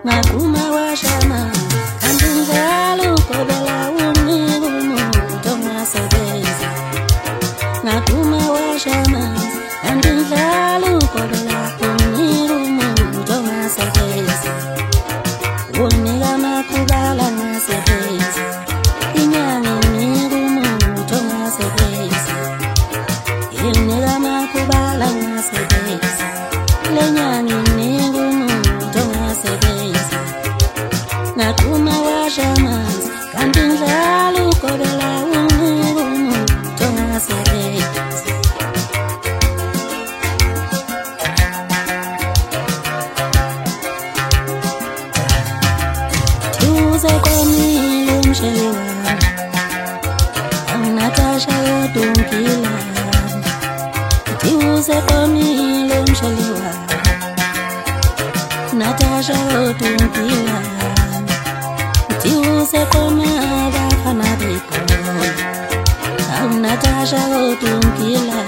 Ngakuma washama andindlala ukobela umuntu ongasebenzi. Ngakuma washama andindlala ukobela umuntu ongasebenzi. Unika amakubala ngasebenzi, inyanga inika umuntu ongasebenzi. Inika amakubala ngasebenzi, lenyanga inika umuntu ongasebenzi. Ngakuma washamanzi kanti ndlala ukobela umuntu ongasebenzi. Tuze komile umshele wami, awuNatasha yodunkila. Tuze komile umshele wami, Natasha yodunkila. Tuze komaba fana bekolo, awuNatasha yodunkila.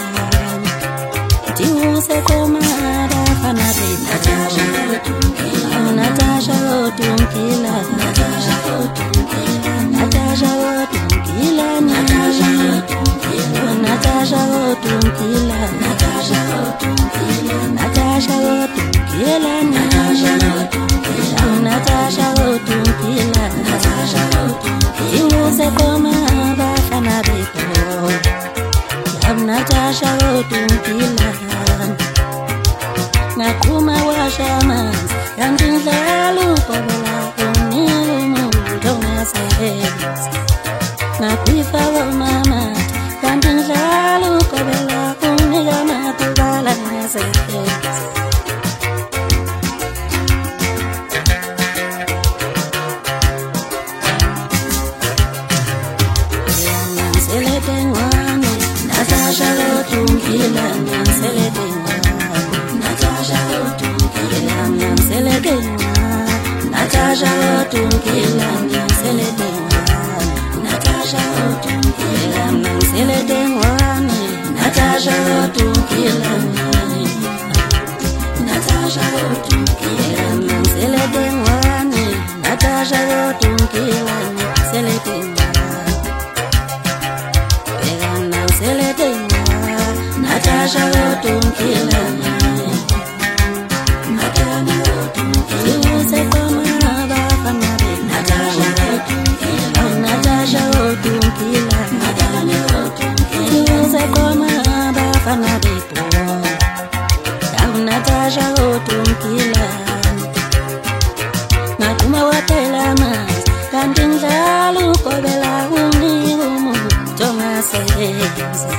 Tuze komaba fana bekolo, awuNatasha yodunkila. Natasha yodunkila, Natasha yodunkila, Natasha yodunkila, Natasha yodunkila, Natasha yodunkila, Natasha yodunkila, Natasha yodunkila, Natasha yodunkila, Natasha yodunkila. Iwuse koma bafana bekolo, Natasha yodunkila. Ngakuma washamanzi kanti ndlala ukobela umuntu ongasebenzi. Ngakwifa womama kanti ndlala ukobela unika amakubala ngasebenzi. Nyanselete ngwane Natasha yodunkila, nyanselete ngwane Natasha yodunkila, nyanselete ngwane Natasha yodunkila, nyanselete ngwane Natasha yodunkila, nyanselete ngwane Natasha yodunkila, Natasha yodunkila, nyanselete ngwane Natasha yodunkila, nyanselete ngwane Natasha yodunkila, Natasha yodunkila. Iwuse koma bafana bekolo, Natasha yodunkila, Natasha yodunkila, Natasha yodunkila. Iwuse koma bafana bekolo, Natasha yodunkila. Ngakuma waphela amanzi kanti ndlala ukobela umuntu ongasebenzi.